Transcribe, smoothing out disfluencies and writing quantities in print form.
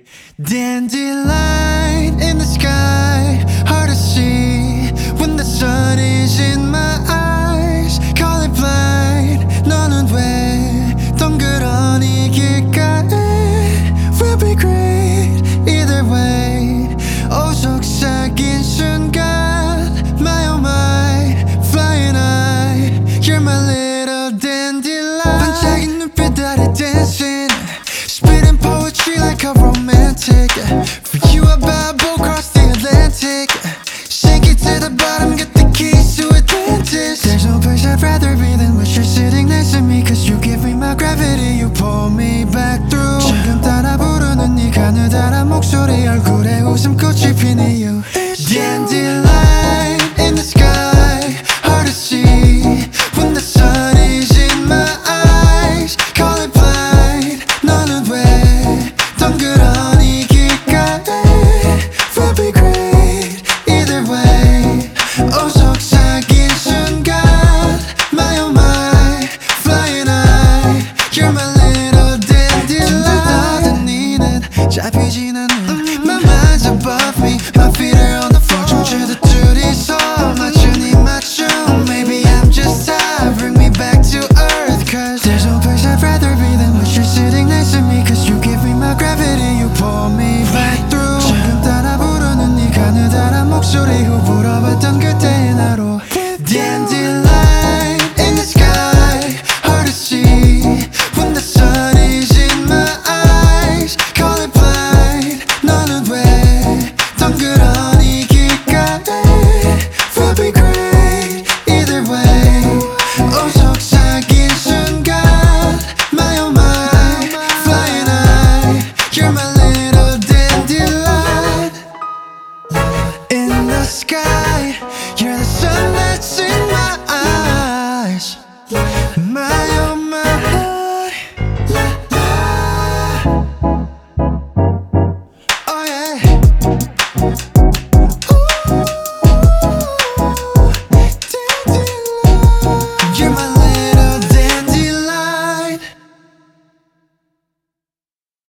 Dandelion in the sky, hard to see when the sun is in my eyes. Call it blind, 너는 왜 덩그러니 길가에. We'll be great either way. 오 속삭인 순간, my oh my, flying high. You're my little dandelion. 반짝인 눈빛 아래 dancing, spitting poetry like a romantic. For you I bow across the Atlantic. Shake it to the bottom, get the keys to Atlantis. There's no place I'd rather be than where you're sitting next to me. Cause you give me my gravity, you pull me back through. 지금 따라 부르는 네 가느다란 목소리, 얼굴에 웃음꽃이 피니.